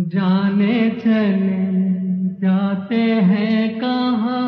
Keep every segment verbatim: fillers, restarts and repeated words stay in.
जाने चले जाते हैं कहाँ,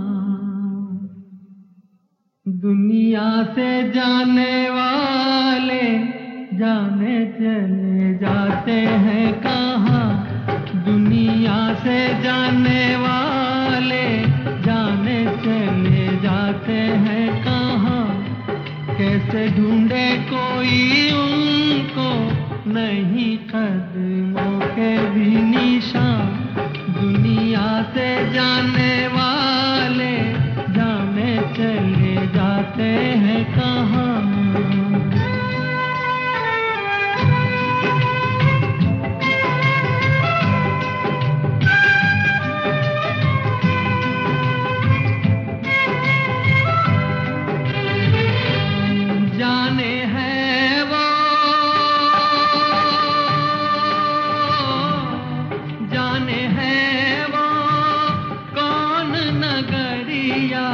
दुनिया से जाने वाले जाने चले जाते हैं कहाँ, दुनिया से जाने वाले जाने चले जाते हैं कहाँ। कैसे ढूंढे कोई उनको नहीं कदमों के भी निशान, दुनिया से जाने वाले जाने चले जाते हैं कहाँ। जाने हैं वो जाने हैं वो कौन नगरिया,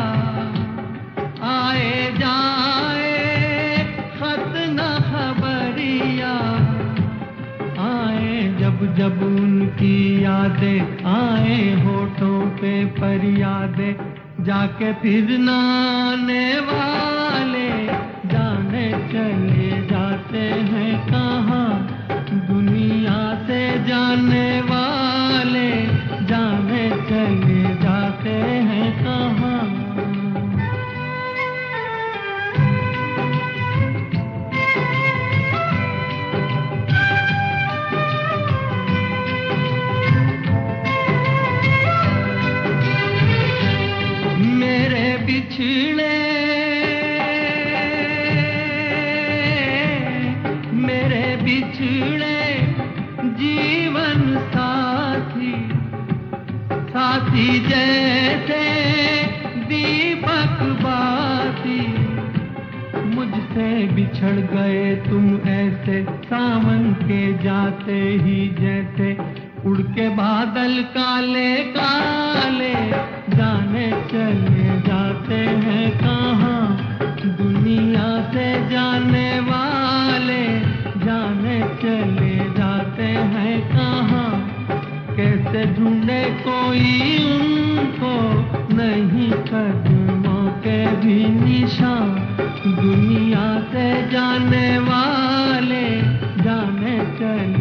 आए जाए खत न खबरिया, आए जब जब उनकी यादें आए होठों पे फरियादें, जाके फिर न आने वाले जाने चले जाते हैं कहाँ, दुनिया से जाने वाले जाने चले जाते हैं कहाँ। मेरे बिछड़े मेरे बिछड़े जीवन साथी, साथी जैसे दीपक बाती, मुझसे बिछड़ गए तुम ऐसे सावन के जाते ही जैसे, उड़ के बादल काले काले जाने चले जाते हैं कहाँ, दुनिया से जाने वाले जाने चले जाते हैं कहाँ। कैसे ढूंढे कोई उनको नहीं कदमों के भी निशान, दुनिया से जाने वाले जाने चले